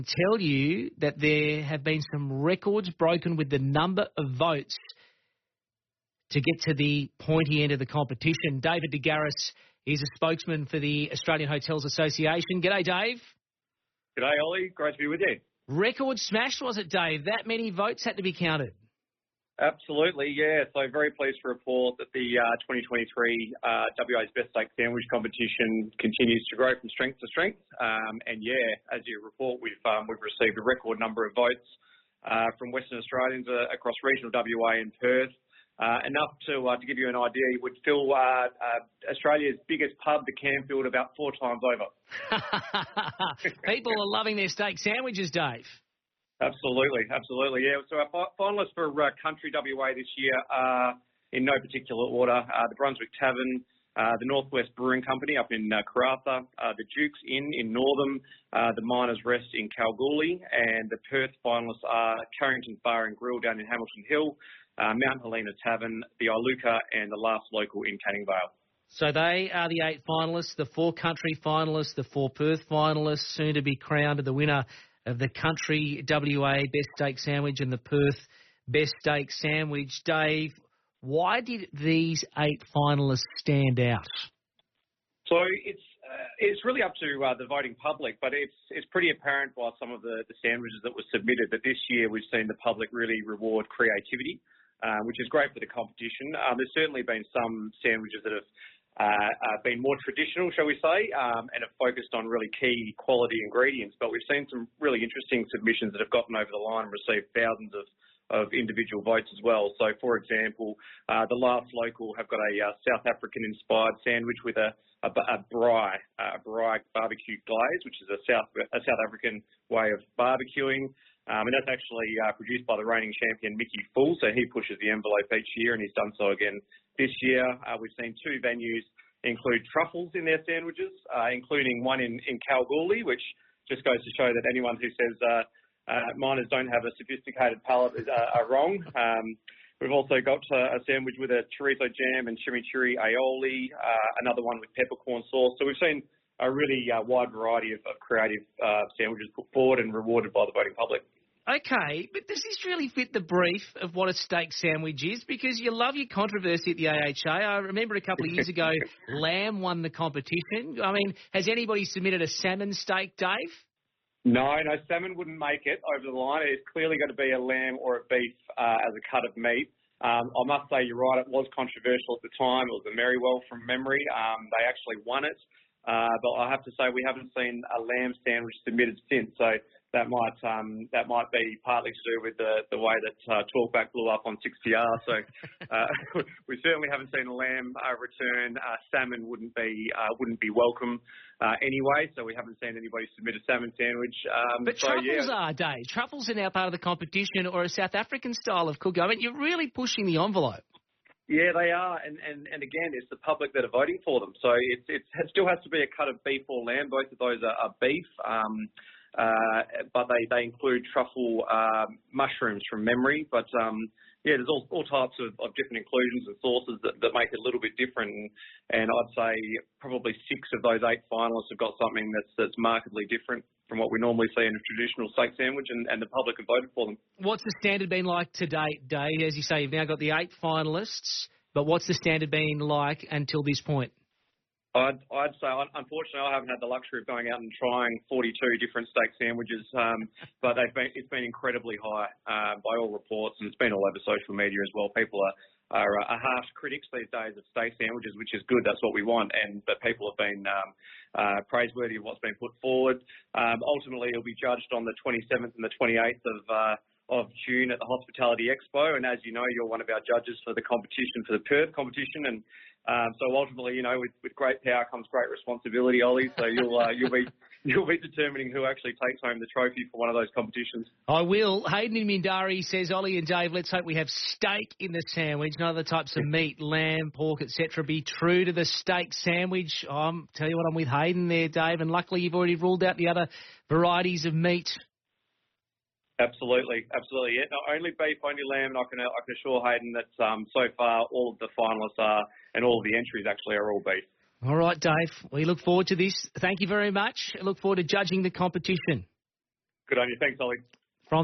Tell you that there have been some records broken with the number of votes to get to the pointy end of the competition. David de Garis is a spokesman for the Australian Hotels Association. G'day, Dave. G'day, Ollie. Great to be with you. Record smash, was it, Dave? That many votes had to be counted. Absolutely, yeah. So very pleased to report that the 2023 WA's Best Steak Sandwich competition continues to grow from strength to strength. And yeah, as you report, we've received a record number of votes from Western Australians across regional WA and Perth. Enough to give you an idea, you would fill Australia's biggest pub, the Campfield, about 4 times over. People are loving their steak sandwiches, Dave. Absolutely, yeah. So our finalists for Country WA this year are, in no particular order, the Brunswick Tavern, the Northwest Brewing Company up in Karratha, the Duke's Inn in Northam, the Miners Rest in Kalgoorlie, and the Perth finalists are Carrington's Bar and Grill down in Hamilton Hill, Mount Helena Tavern, the Iluka, and the Last Local in Canning Vale. So they are the 8 finalists, the 4 country finalists, the 4 Perth finalists, soon to be crowned the winner of the Country WA Best Steak Sandwich and the Perth Best Steak Sandwich. Dave, why did these 8 finalists stand out? So it's really up to the voting public, but it's pretty apparent by some of the sandwiches that were submitted that this year we've seen the public really reward creativity, which is great for the competition. There's certainly been some sandwiches that have been more traditional, shall we say, and have focused on really key quality ingredients. But we've seen some really interesting submissions that have gotten over the line and received thousands of individual votes as well. So, for example, the Last Local have got a South African-inspired sandwich with a braai barbecue glaze, which is a South African way of barbecuing. And that's actually produced by the reigning champion, Mickey Full. So he pushes the envelope each year, and he's done so again this year. We've seen 2 venues include truffles in their sandwiches, including one in Kalgoorlie, which just goes to show that anyone who says miners don't have a sophisticated palate are wrong. We've also got a sandwich with a chorizo jam and chimichurri aioli, another one with peppercorn sauce. So we've seen a really wide variety of creative sandwiches put forward and rewarded by the voting public. Okay, but does this really fit the brief of what a steak sandwich is? Because you love your controversy at the AHA. I remember a couple of years ago, lamb won the competition. I mean, has anybody submitted a salmon steak, Dave? No, salmon wouldn't make it over the line. It's clearly going to be a lamb or a beef as a cut of meat. I must say, you're right, it was controversial at the time. It was a Merriwell from memory. They actually won it. But I have to say we haven't seen a lamb sandwich submitted since. So that might be partly to do with the way that Talkback blew up on 6PR. So we certainly haven't seen a lamb return. Salmon wouldn't be welcome anyway. So we haven't seen anybody submit a salmon sandwich. But truffles are, Dave. Truffles are now part of the competition, or a South African style of cooking. I mean, you're really pushing the envelope. Yeah, they are, and again, it's the public that are voting for them. So it still has to be a cut of beef or lamb. Both of those are beef, but they include truffle mushrooms from memory. But yeah, there's all types of different inclusions and sauces that make it a little bit different. And I'd say probably 6 of those 8 finalists have got something that's markedly different from what we normally see in a traditional steak sandwich, and the public have voted for them. What's the standard been like to date, Dave? As you say, you've now got the 8 finalists, but what's the standard been like until this point? I'd say, unfortunately, I haven't had the luxury of going out and trying 42 different steak sandwiches, but it's been incredibly high by all reports, and it's been all over social media as well. People are harsh critics these days of steak sandwiches, which is good. That's what we want, but people have been praiseworthy of what's been put forward. Ultimately, it'll be judged on the 27th and the 28th of June at the Hospitality Expo, and as you know, you're one of our judges for the competition, for the Perth competition, and so ultimately, you know, with great power comes great responsibility, Ollie. So you'll be determining who actually takes home the trophy for one of those competitions. I will. Hayden in Mindari says, Ollie and Dave, let's hope we have steak in the sandwich, not other types of meat, lamb, pork, etc. Be true to the steak sandwich. Tell you what, I'm with Hayden there, Dave, and luckily you've already ruled out the other varieties of meat. Absolutely. Yeah, not only beef, only lamb, and I can assure Hayden that so far all of the finalists are, and all of the entries actually are all beef. All right, Dave. We look forward to this. Thank you very much. I look forward to judging the competition. Good on you. Thanks, Ollie.